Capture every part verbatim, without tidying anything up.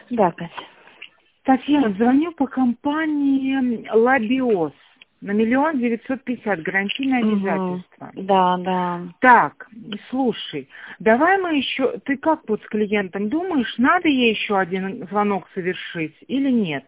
Да, Катя. Татьяна, звоню по компании Лабиос на миллион девятьсот пятьдесят, гарантийное Угу. обязательство. Да, да. Так, слушай, давай мы еще, ты как вот с клиентом думаешь, надо ей еще один звонок совершить или нет?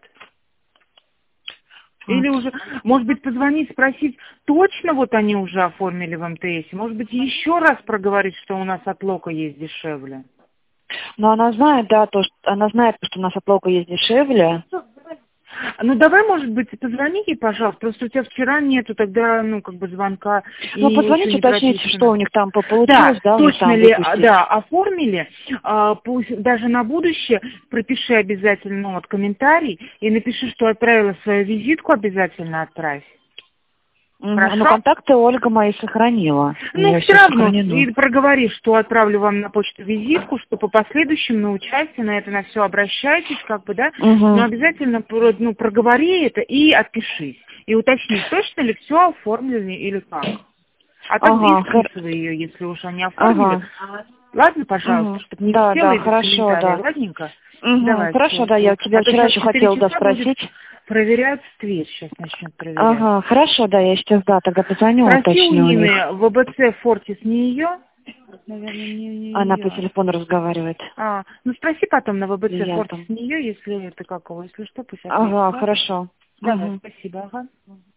Или уже, может быть, позвонить, спросить, точно вот они уже оформили в эм тэ эсе? Может быть, еще раз проговорить, что у нас от Лока есть дешевле? Но она знает, да, то, что она знает, что у нас от Лока есть дешевле. Ну, давай, может быть, позвони ей, пожалуйста. Просто у тебя вчера нету тогда, ну, как бы звонка. Ну, И еще позвоните, не уточните, прописано. что у них там по- Да, получилось, да, у них точно там ли, а, выпустить. да, оформили. А, пусть даже на будущее пропиши обязательно ну, вот, комментарий и напиши, что отправила свою визитку, обязательно отправь. Угу. Ну, Хорошо? контакты Ольга мои сохранила. У Ну, нее все все равно, сохранено. и проговори, что отправлю вам на почту визитку, что по последующим на участие, на это, на все обращайтесь, как бы, да, но Угу. обязательно, про- ну, проговори это и отпишись. И уточни, точно ли все оформлено или как. А так и Ага, хор- списывай ее, если уж они оформили. ага. Ладно, пожалуйста, Угу. чтобы не Да, висело да, и без хорошо, комментария, да. ладненько? Угу. Давай, Хорошо, все, да, я жду. у тебя А то вчера сейчас еще четыре хотела, да, часа будет спросить. проверяться дверь, сейчас начнет проверять. Ага, хорошо, да, я сейчас, да, тогда позвоню, Спроси у уточню у них. Нины, вэ бэ цэ Фортис не ее? Наверное, не, не Она по ее. телефону разговаривает. А, ну спроси потом на вэ бэ цэ Фортис Клиентом. не ее, если это какого, если что, пусть ответит, Ага, ладно? хорошо. Давай, Угу. спасибо, ага.